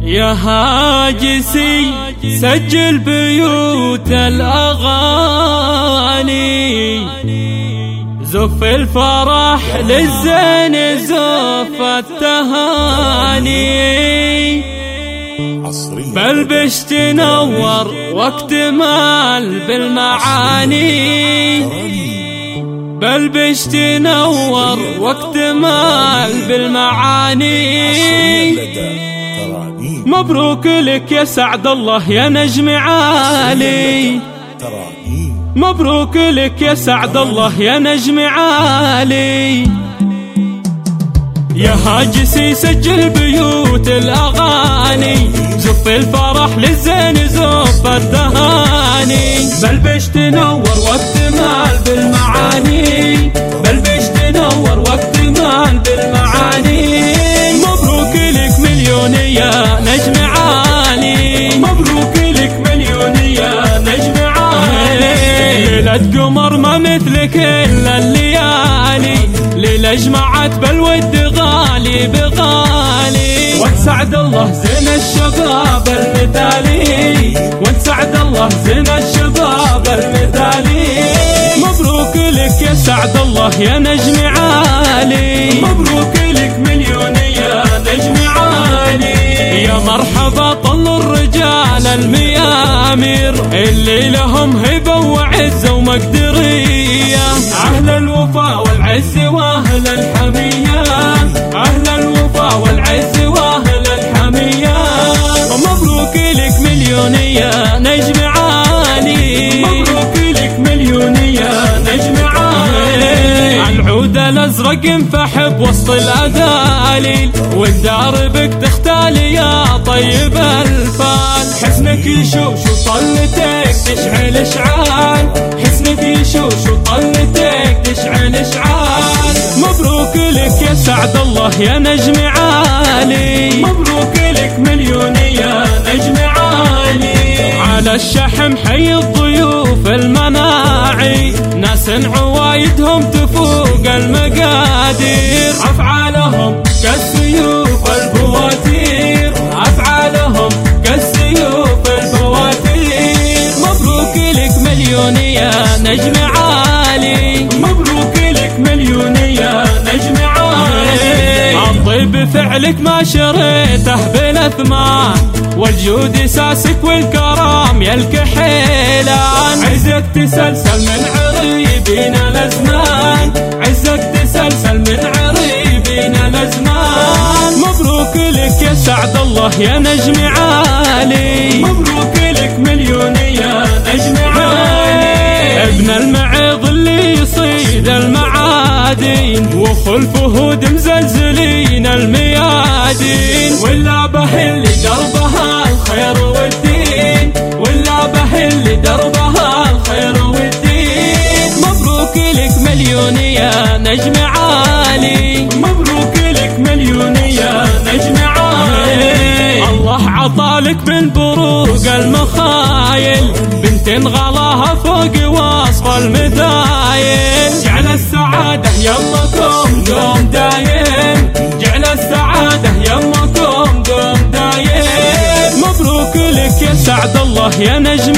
يا هاجسي سجل بيوت الأغاني، زف الفرح للزين زف التهاني، بلبش تنور واكتمال بالمعاني، بلبش تنور واكتمال بالمعاني. مبروك لك يا سعد الله يا نجم عالي، مبروك لك يا سعد الله يا نجم عالي. يا هاجسي سجل بيوت الأغاني، زف الفرح للزين زف التهاني، بلبش تنور واكتمال بالمعاني، بلبش تنور واكتمال بالمعاني. مبروك لك مليون يا نجم عالي، مبروك لك مليون يا نجم عالي. ليلة قمر ما مثلك إلا الليالي، ليلة جمعت بالود غالي بغالي. وانت سعد الله زين الشباب المثالي، وانت سعد الله زين الشباب المثالي. مبروك لك يا سعد الله يا نجم عالي، مبروك لك مليون يا نجم عالي. يا مرحبا طل الرجال الميامير اللي لهم هبة وعزة ومقدرية، أهل الوفا والعز وأهل الحمية، أهل الوفا والعز وأهل الحمية. ومبروك لك مليون يا نجم عالي، مبروك لك مليون يا نجم عالي. العود الأزرق انفحب وسط الأداليل، والدار بك تختالي يا طيب الفال. حسنك يشوش وطلتك تشعل اشعال، حسنك يشوش وطلتك تشعل اشعال. مبروك لك يا سعد الله يا نجم عالي، مبروك لك مليون يا نجم عالي. على الشحم حي الضيوف المناعي، ناس عوايدهم تفوق المقادير، أفعالهم كالسيوف البواتير، أفعالهم كالسيوف البواتير. مبروك لك مليون يا نجم عالي، مبروك لك مليون يا نجم عالي. الطيب فعلك ما شريته بالاثمان، والجود ساسك والكرام يا الكحيلان. عزك تسلسل من عريبين الازمان، عزك تسلسل من عريبين الازمان. مبروك لك يا سعد الله يا نجم عالي، مبروك لك مليون يا نجم عالي. ابن المعيض اللي يصيد المعادين، وخلفه مزلزلين الميادين، ولا به اللي دربها الخير والدين، ولا به اللي دربها الخير والدين. مبروك لك مليون يا نجم عالي، مبروك لك مليون يا نجم عالي. الله عطالك من بروق المخايل، بنت غلاها فوق وصف المدايل. جعل السعادة يمكم دوم دايم، جعل السعادة يمكم دوم دايم. مبروك لك يا سعد الله يا نجم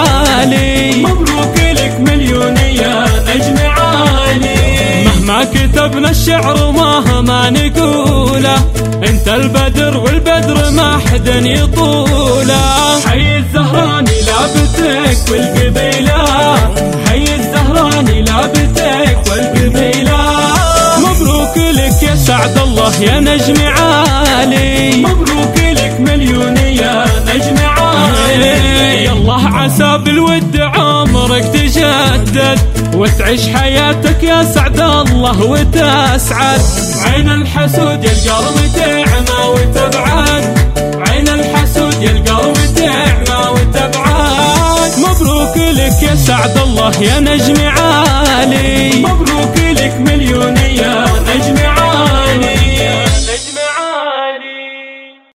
عالي، مبروك لك مليون يا نجم عالي. مهما كتبنا الشعر ومهما نقوله، انت البدر والبدر ما حد يطوله. حي الزهراني لابتك والقبيلة، حي الزهراني لابتك والقبيلة. مبروك لك يا سعد الله يا نجم عالي، مبروك لك مليون يا نجم عالي. يالله عسى بالود عمرك تجدد، وتعيش حياتك يا سعد الله وتسعد. عين الحسود يا القلب تعمى وتبعد، عين الحسود يا القلب تعمى وتبعد. مبروك لك يا سعد الله يا نجم عالي، مبروك لك مليون